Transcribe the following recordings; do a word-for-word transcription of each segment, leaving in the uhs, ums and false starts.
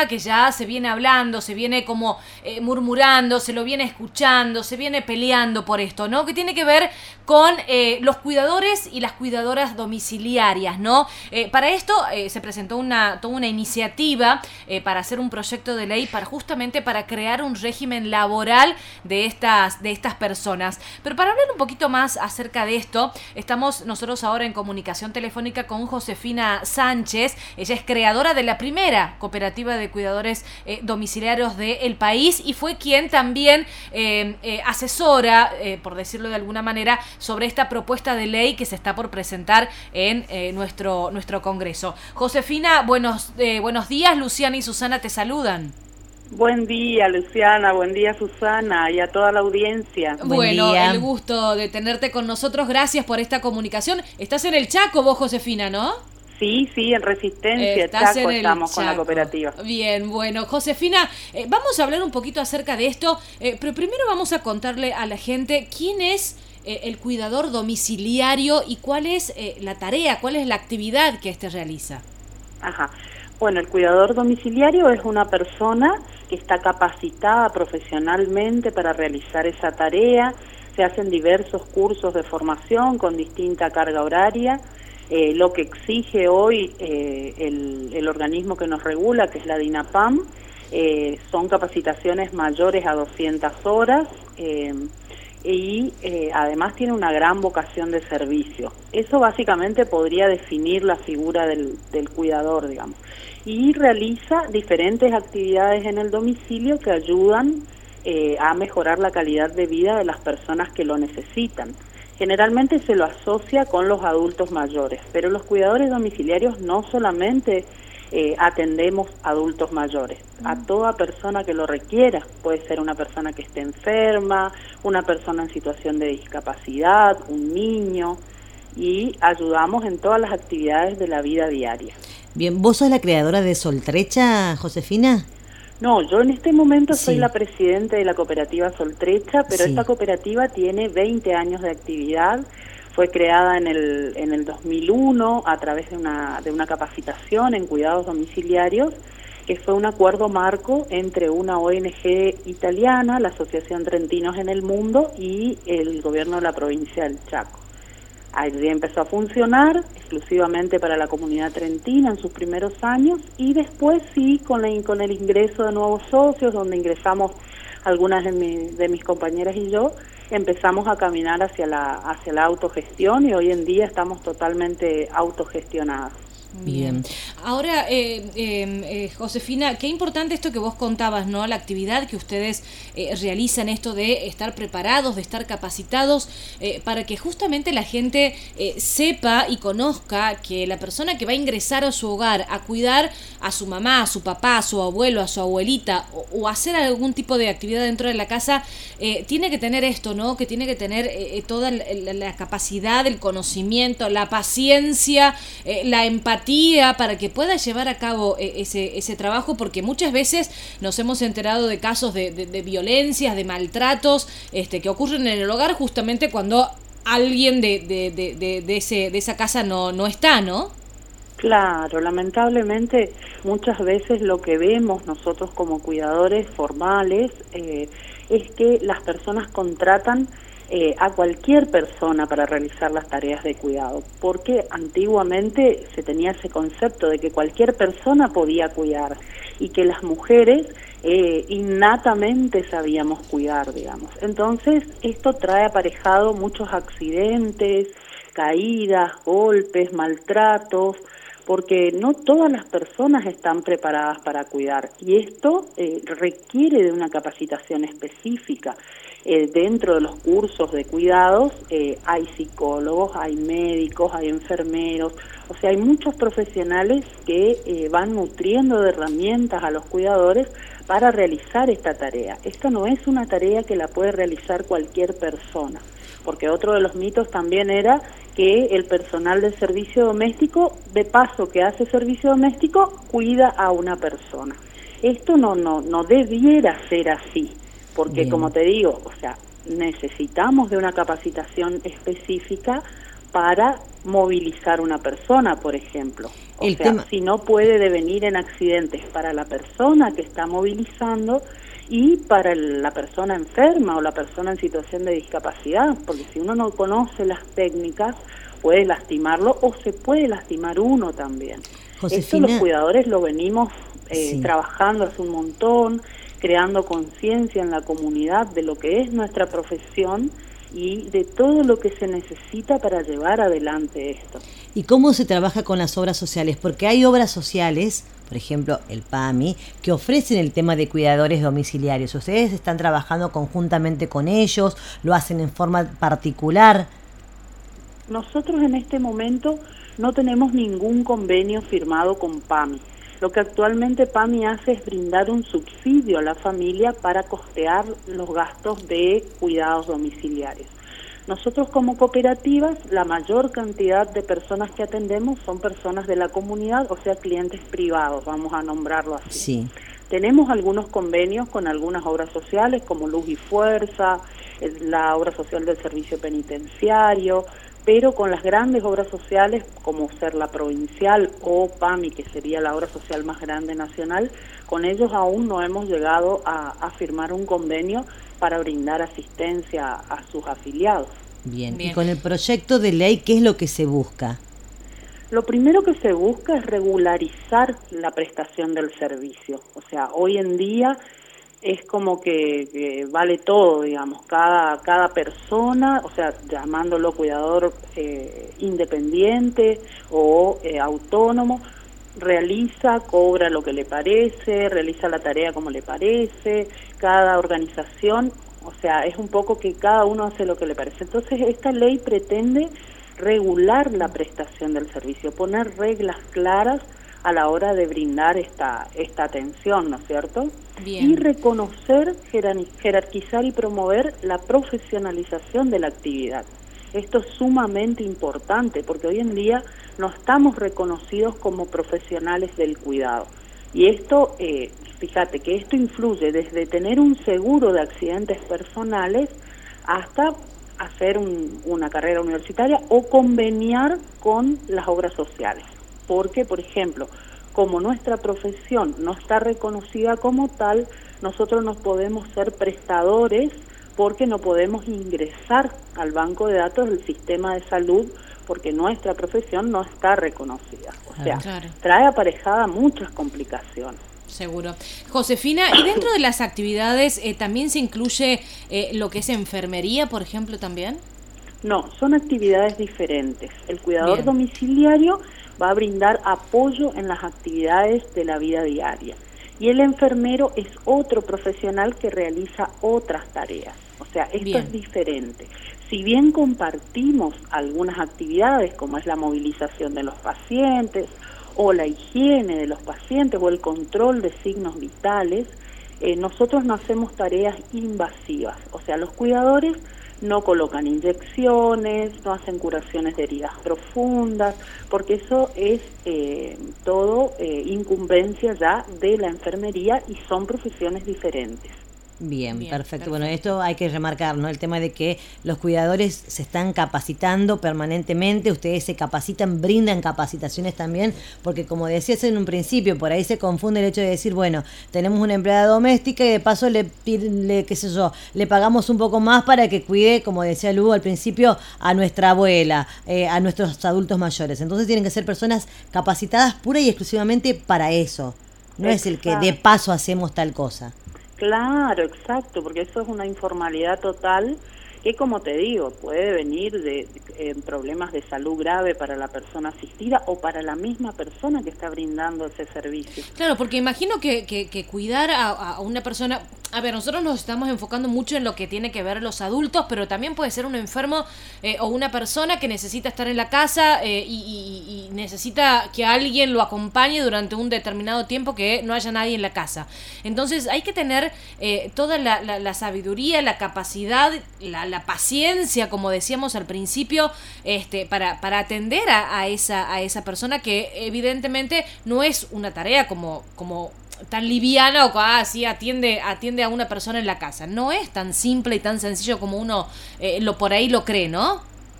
que ya se viene hablando, se viene como eh, murmurando, se lo viene escuchando, se viene peleando por esto, ¿no? Que tiene que ver con eh, los cuidadores y las cuidadoras domiciliarias, ¿no? Eh, para esto eh, se presentó una, toda una iniciativa eh, para hacer un proyecto de ley para justamente para crear un régimen laboral de estas, de estas personas. Pero para hablar un poquito más acerca de esto, estamos nosotros ahora en comunicación telefónica con Josefina Sánchez. Ella es creadora de la primera cooperativa de cuidadores eh, domiciliarios del país y fue quien también eh, eh, asesora, eh, por decirlo de alguna manera, sobre esta propuesta de ley que se está por presentar en eh, nuestro, nuestro Congreso. Josefina, buenos, eh, buenos días. Luciana y Susana te saludan. Buen día, Luciana, buen día, Susana, y a toda la audiencia. Bueno, día. El gusto de tenerte con nosotros. Gracias por esta comunicación. Estás en el Chaco vos, Josefina, ¿no? Sí, sí, en Resistencia, Estás Chaco, en estamos Chaco. con la cooperativa. Bien, bueno, Josefina, eh, vamos a hablar un poquito acerca de esto, eh, pero primero vamos a contarle a la gente quién es eh, el cuidador domiciliario y cuál es eh, la tarea, cuál es la actividad que éste realiza. Ajá. Bueno, el cuidador domiciliario es una persona que está capacitada profesionalmente para realizar esa tarea. Se hacen diversos cursos de formación con distinta carga horaria. Eh, lo que exige hoy eh, el, el organismo que nos regula, que es la DINAPAM, eh, son capacitaciones mayores a doscientas horas eh, y eh, además tiene una gran vocación de servicio. Eso básicamente podría definir la figura del, del cuidador, digamos. Y realiza diferentes actividades en el domicilio que ayudan eh, a mejorar la calidad de vida de las personas que lo necesitan. Generalmente se lo asocia con los adultos mayores, pero los cuidadores domiciliarios no solamente eh, atendemos adultos mayores, a toda persona que lo requiera. Puede ser una persona que esté enferma, una persona en situación de discapacidad, un niño, y ayudamos en todas las actividades de la vida diaria. Bien, ¿vos sos la creadora de Soltrecha, Josefina? No, yo en este momento Sí. soy la presidenta de la cooperativa Soltrecha, pero Sí. esta cooperativa tiene veinte años de actividad. Fue creada en el en el dos mil uno a través de una de una capacitación en cuidados domiciliarios, que fue un acuerdo marco entre una O N G italiana, la Asociación Trentinos en el Mundo, y el gobierno de la provincia del Chaco. Allí empezó a funcionar exclusivamente para la comunidad trentina en sus primeros años y después sí con, la, con el ingreso de nuevos socios, donde ingresamos algunas de, mi, de mis compañeras y yo, empezamos a caminar hacia la, hacia la autogestión y hoy en día estamos totalmente autogestionadas. Bien. Ahora, eh, eh, eh, Josefina, qué importante esto que vos contabas, ¿no? La actividad que ustedes eh, realizan, esto de estar preparados, de estar capacitados, eh, para que justamente la gente eh, sepa y conozca que la persona que va a ingresar a su hogar a cuidar a su mamá, a su papá, a su abuelo, a su abuelita, o, o hacer algún tipo de actividad dentro de la casa, eh, tiene que tener esto, ¿no? Que tiene que tener eh, toda la, la capacidad, el conocimiento, la paciencia, eh, la empatía, para que pueda llevar a cabo ese, ese trabajo, porque muchas veces nos hemos enterado de casos de, de, de violencias, de maltratos este, que ocurren en el hogar justamente cuando alguien de, de, de, de, de, ese, de esa casa no, no está, ¿no? Claro, lamentablemente muchas veces lo que vemos nosotros como cuidadores formales eh, es que las personas contratan Eh, a cualquier persona para realizar las tareas de cuidado, porque antiguamente se tenía ese concepto de que cualquier persona podía cuidar y que las mujeres eh, innatamente sabíamos cuidar, digamos. Entonces esto trae aparejado muchos accidentes, caídas, golpes, maltratos, porque no todas las personas están preparadas para cuidar y esto eh, requiere de una capacitación específica. Eh, dentro de los cursos de cuidados eh, hay psicólogos, hay médicos, hay enfermeros, o sea, hay muchos profesionales que eh, van nutriendo de herramientas a los cuidadores para realizar esta tarea. Esto no es una tarea que la puede realizar cualquier persona, porque otro de los mitos también era que el personal del servicio doméstico, de paso que hace servicio doméstico, cuida a una persona. Esto no, no, no debiera ser así, porque Bien. Como te digo, o sea, necesitamos de una capacitación específica para movilizar una persona, por ejemplo. O El sea, tema... si no puede devenir en accidentes para la persona que está movilizando y para el- la persona enferma o la persona en situación de discapacidad, porque si uno no conoce las técnicas, puede lastimarlo o se puede lastimar uno también. Esto los Josefina, cuidadores lo venimos eh, sí. trabajando hace un montón, creando conciencia en la comunidad de lo que es nuestra profesión y de todo lo que se necesita para llevar adelante esto. ¿Y cómo se trabaja con las obras sociales? Porque hay obras sociales, por ejemplo, el PAMI, que ofrecen el tema de cuidadores domiciliarios. ¿Ustedes están trabajando conjuntamente con ellos? ¿Lo hacen en forma particular? Nosotros en este momento no tenemos ningún convenio firmado con PAMI. Lo que actualmente PAMI hace es brindar un subsidio a la familia para costear los gastos de cuidados domiciliarios. Nosotros como cooperativas, la mayor cantidad de personas que atendemos son personas de la comunidad, o sea, clientes privados, vamos a nombrarlo así. Sí. Tenemos algunos convenios con algunas obras sociales como Luz y Fuerza, la obra social del servicio penitenciario, pero con las grandes obras sociales como ser la provincial o PAMI, que sería la obra social más grande nacional, con ellos aún no hemos llegado a, a firmar un convenio para brindar asistencia a sus afiliados. Bien. Bien. Y con el proyecto de ley, ¿qué es lo que se busca? Lo primero que se busca es regularizar la prestación del servicio. O sea, hoy en día es como que, que vale todo, digamos, cada cada persona, o sea, llamándolo cuidador eh, independiente o eh, autónomo, realiza, cobra lo que le parece, realiza la tarea como le parece, cada organización, o sea, es un poco que cada uno hace lo que le parece. Entonces, esta ley pretende regular la prestación del servicio, poner reglas claras a la hora de brindar esta esta atención, ¿no es cierto? Bien. Y reconocer, jerarquizar y promover la profesionalización de la actividad. Esto es sumamente importante porque hoy en día no estamos reconocidos como profesionales del cuidado. Y esto, eh, fíjate que esto influye desde tener un seguro de accidentes personales hasta hacer un, una carrera universitaria o conveniar con las obras sociales. Porque, por ejemplo, como nuestra profesión no está reconocida como tal, nosotros no podemos ser prestadores porque no podemos ingresar al banco de datos del sistema de salud porque nuestra profesión no está reconocida. O sea, Claro. trae aparejada muchas complicaciones. Seguro. Josefina, ¿y dentro de las actividades eh, también se incluye eh, lo que es enfermería, por ejemplo, también? No, son actividades diferentes. El cuidador Bien. domiciliario va a brindar apoyo en las actividades de la vida diaria. Y el enfermero es otro profesional que realiza otras tareas. O sea, esto Bien. es diferente. Si bien compartimos algunas actividades, como es la movilización de los pacientes, o la higiene de los pacientes, o el control de signos vitales, eh, nosotros no hacemos tareas invasivas. O sea, los cuidadores no colocan inyecciones, no hacen curaciones de heridas profundas, porque eso es eh, todo eh, incumbencia ya de la enfermería y son profesiones diferentes. Bien, Bien, perfecto. perfecto. Bueno, esto hay que remarcar, ¿no? El tema de que los cuidadores se están capacitando permanentemente, ustedes se capacitan, brindan capacitaciones también, porque como decías en un principio, por ahí se confunde el hecho de decir, bueno, tenemos una empleada doméstica y de paso le, le qué sé yo, le pagamos un poco más para que cuide, como decía Lu al principio, a nuestra abuela, eh, a nuestros adultos mayores. Entonces tienen que ser personas capacitadas pura y exclusivamente para eso. No es el que de paso hacemos tal cosa. Claro, exacto, porque eso es una informalidad total que, como te digo, puede venir de, de eh, problemas de salud grave para la persona asistida o para la misma persona que está brindando ese servicio. Claro, porque imagino que, que, que cuidar a, a una persona... A ver, nosotros nos estamos enfocando mucho en lo que tiene que ver los adultos, pero también puede ser un enfermo eh, o una persona que necesita estar en la casa eh, y, y, y necesita que alguien lo acompañe durante un determinado tiempo, que no haya nadie en la casa. Entonces hay que tener eh, toda la, la, la sabiduría, la capacidad, la, la paciencia, como decíamos al principio, este, para, para atender a, a, esa, a esa persona que evidentemente no es una tarea como... como tan liviana o ah, sí, atiende, atiende a una persona en la casa. No es tan simple y tan sencillo como uno eh, lo por ahí lo cree, ¿no?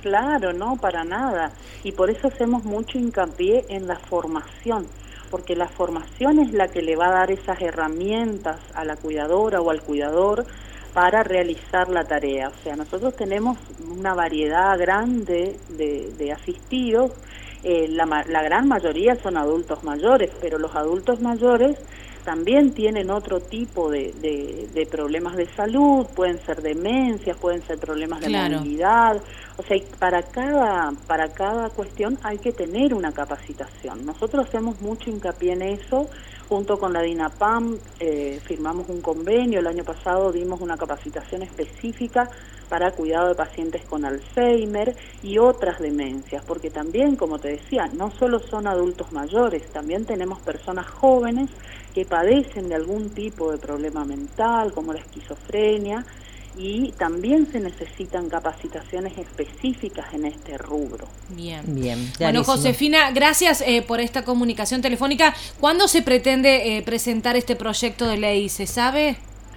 Claro, no, para nada. Y por eso hacemos mucho hincapié en la formación, porque la formación es la que le va a dar esas herramientas a la cuidadora o al cuidador para realizar la tarea. O sea, nosotros tenemos una variedad grande de, de asistidos, eh, la, la gran mayoría son adultos mayores, pero los adultos mayores también tienen otro tipo de, de, de problemas de salud, pueden ser demencias, pueden ser problemas de claro. movilidad, o sea, para cada, para cada cuestión hay que tener una capacitación. Nosotros hacemos mucho hincapié en eso, junto con la DINAPAM eh, firmamos un convenio, el año pasado dimos una capacitación específica para cuidado de pacientes con Alzheimer y otras demencias, porque también, como te decía, no solo son adultos mayores, también tenemos personas jóvenes que padecen de algún tipo de problema mental, como la esquizofrenia, y también se necesitan capacitaciones específicas en este rubro. Bien. Bien, bueno, clarísimo. Josefina, gracias eh, por esta comunicación telefónica. ¿Cuándo se pretende eh, presentar este proyecto de ley? ¿Se sabe?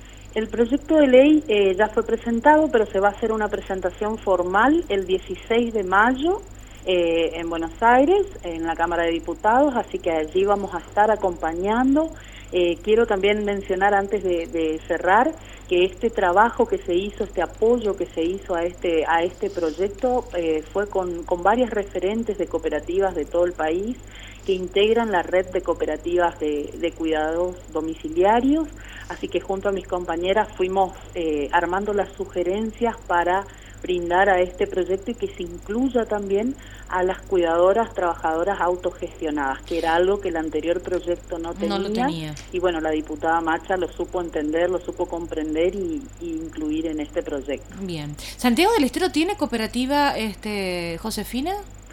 El proyecto de ley eh, ya fue presentado, pero se va a hacer una presentación formal el dieciséis de mayo eh, en Buenos Aires, en la Cámara de Diputados, así que allí vamos a estar acompañando. Eh, quiero también mencionar antes de, de cerrar que este trabajo que se hizo, este apoyo que se hizo a este a este proyecto eh, fue con, con varias referentes de cooperativas de todo el país que integran la red de cooperativas de, de cuidados domiciliarios, así que junto a mis compañeras fuimos eh, armando las sugerencias para brindar a este proyecto y que se incluya también a las cuidadoras trabajadoras autogestionadas, que era algo que el anterior proyecto no tenía, no lo tenía. Y bueno, la diputada Macha lo supo entender, lo supo comprender y, y incluir en este proyecto. Bien. ¿Santiago del Estero tiene cooperativa, este, Josefina?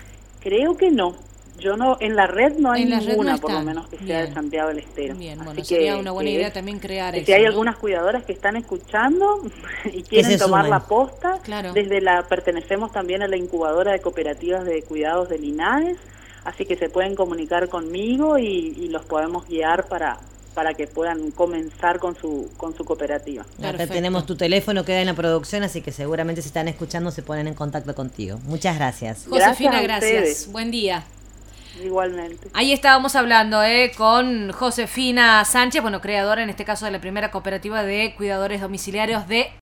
Creo que no. Yo no, en la red no hay en ninguna, no por lo menos que sea Bien. de Santiago del Estero. Bien, Así bueno, que, sería una buena que idea es, también crear que eso. Si hay ¿no? algunas cuidadoras que están escuchando y quieren se tomar sumen. la posta, Claro. desde la pertenecemos también a la incubadora de cooperativas de cuidados del INAES, así que se pueden comunicar conmigo y, y los podemos guiar para para que puedan comenzar con su con su cooperativa. Acá Perfecto. tenemos tu teléfono, queda en la producción, así que seguramente si están escuchando se ponen en contacto contigo. Muchas gracias. Josefina, Gracias a gracias. ustedes. Buen día. Igualmente. Ahí estábamos hablando eh, con Josefina Sánchez, bueno, creadora en este caso de la primera cooperativa de cuidadores domiciliarios de